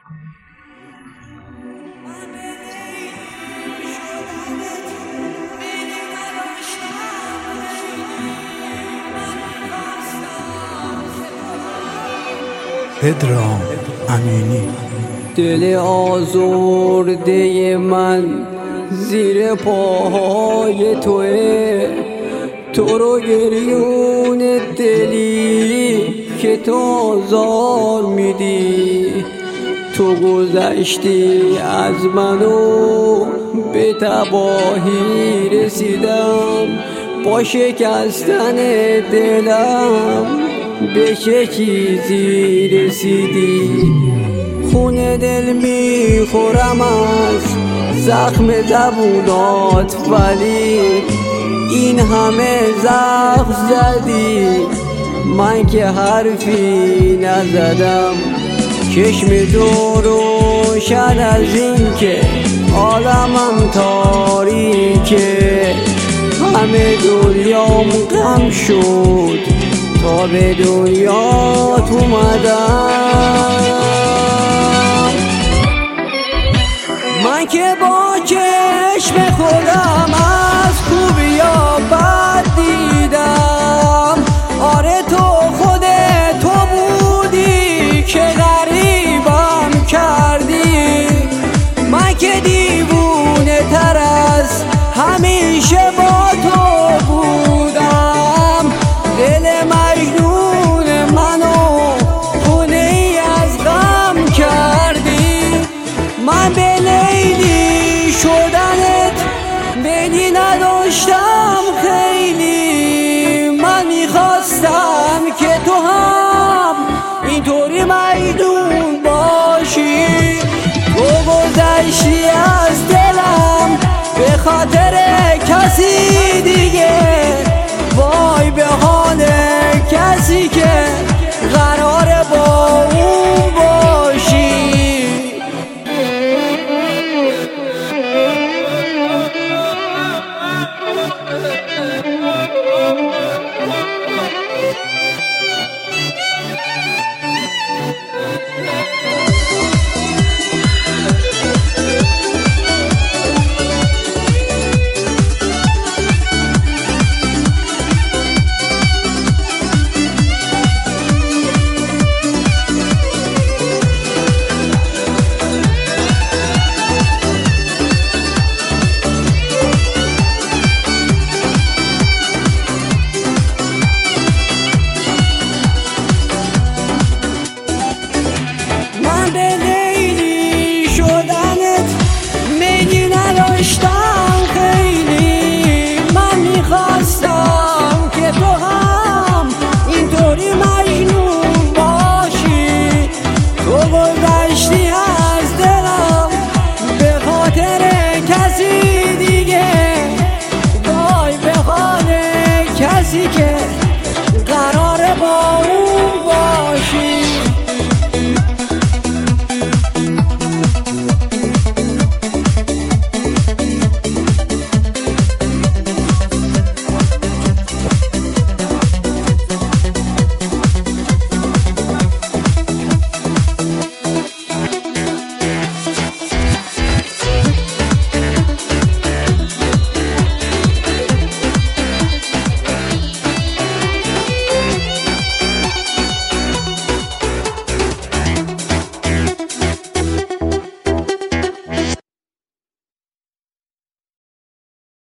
پدرام امینی. دل آزرده من زیر پاهای توه، تو رو گریون دلی که تو آزار میدی. تو گذشتی از منو به تباهی رسیدم، با شکستن دلم به چه چیزی رسیدی. خون دل میخورم از زخم زبونات، ولی این همه زخم زدی من که حرفی نزدم. چشم تو روشن از این که عالمم تاریکه، همه دنیام غم شد تا به دنیات اومدم. من که با چشم خودم از خوبی یا بد دیدم. آره تو خود تو بودی که غریبم کردی. من که دیوونه تر از همیشه با تو بودم. دل مجنون منو خونه ای از غم کردی. من به لیلی شدنت میلی نداشتم خیلی. من میخواستم که تو هم اینطوری مجنون باشی. تو گذشتی از دلم به خاطر کسی دیگه. وای به حال کسی که قراره با